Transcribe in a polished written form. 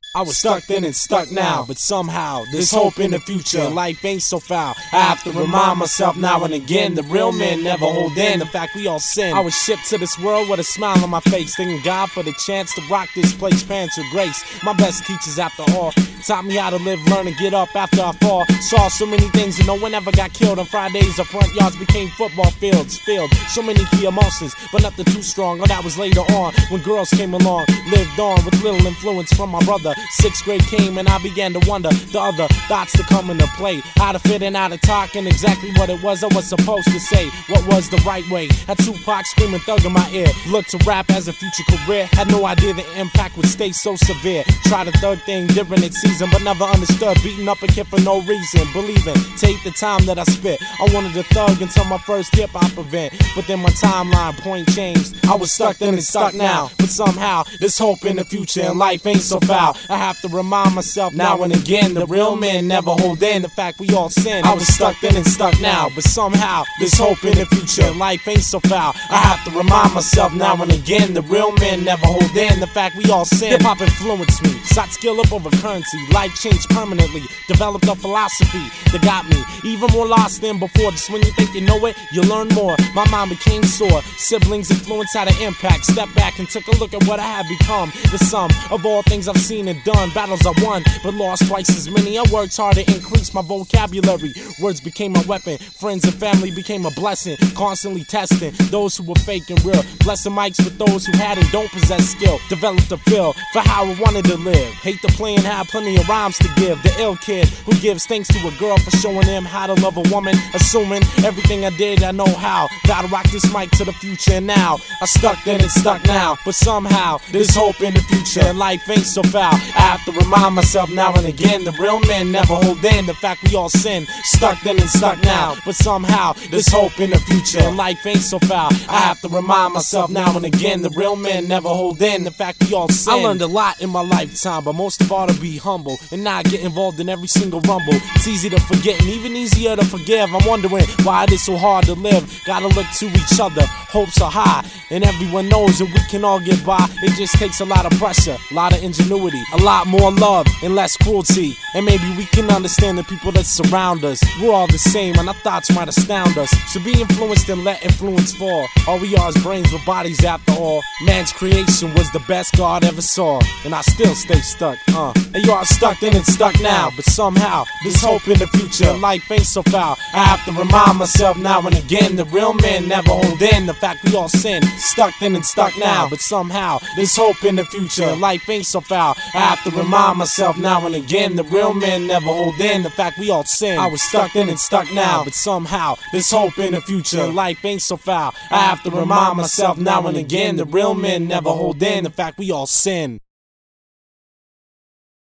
I was stuck then and stuck now, but somehow there's hope in the future. Life ain't so foul. I have to remind myself now and again, the real men never hold in. The fact we all sin. I was shipped to this world with a smile on my face, thanking God for the chance to rock this place, pants with grace. My best teachers after all taught me how to live, learn, and get up after I fall. Saw so many things and no one ever got killed. On Fridays, our front yards became football fields, filled so many key emotions, but nothing too strong. Oh, that was later on when girls came along. Lived on with little influence from my brother. 6th grade came and I began to wonder the other thoughts to come into play. How to fit in, how to talk, and exactly what it was I was supposed to say. What was the right way? Had Tupac screaming thug in my ear. Looked to rap as a future career. Had no idea the impact would stay so severe. Tried a thug thing different in season, but never understood. Beating up a kid for no reason. Believing, take the time that I spit. I wanted to thug until my first hip hop event. But then my timeline point changed. I was stuck then and stuck now. But somehow, there's hope in the future and life ain't so foul. I have to remind myself now and again, the real men never hold in. The fact we all sin. I was stuck then and stuck now. But somehow, there's hope in the future and life ain't so foul. I have to remind myself now and again, the real men never hold in. The fact we all sin. Hip hop influenced me. Sought skill up over currency. Life changed permanently. Developed a philosophy that got me even more lost than before. Just when you think you know it, you learn more. My mind became sore. Siblings influence had an impact. Stepped back and took a look at what I had become. The sum of all things I've seen and done. Battles I won, but lost twice as many. I worked hard to increase my vocabulary. Words became my weapon. Friends and family became a blessing. Constantly testing those who were fake and real. Blessing mics with those who had and don't possess skill. Developed a feel for how I wanted to live. Hate to play and have plenty of rhymes to give. The ill kid who gives thanks to a girl for showing him how to love a woman. Assuming everything I did, I know how. Gotta rock this mic to the future and now. I stuck then and stuck now. But somehow, there's hope in the future and life ain't so foul. I have to remind myself now and again, the real men never hold in. The fact we all sin. Stuck then and stuck now. But somehow, there's hope in the future and life ain't so foul. I have to remind myself now and again, the real men never hold in. The fact we all sin. I learned a lot in my lifetime, but most of all to be humble and not get involved in every single rumble. It's easy to forget and even easier to forgive. I'm wondering why it is so hard to live. Gotta look to each other. Hopes are high and everyone knows that we can all get by. It just takes a lot of pressure, a lot of ingenuity, a lot more love and less cruelty. And maybe we can understand the people that surround us. We're all the same and our thoughts might astound us. So be influenced and let influence fall. All we are is brains with bodies after all. Man's creation was the best God ever saw. And I still stay stuck, And you are stuck then and stuck now. But somehow, there's hope in the future. Life ain't so foul. I have to remind myself now and again, the real men never hold in. The fact we all sin. Stuck then and stuck now. But somehow, there's hope in the future. Life ain't so foul. I have to remind myself now and again, the real men never hold in. The fact we all sin. I was stuck then and stuck now. But somehow, there's hope in the future. Life ain't so foul. I have to remind myself now and again, the real men never hold in. The fact we all sin.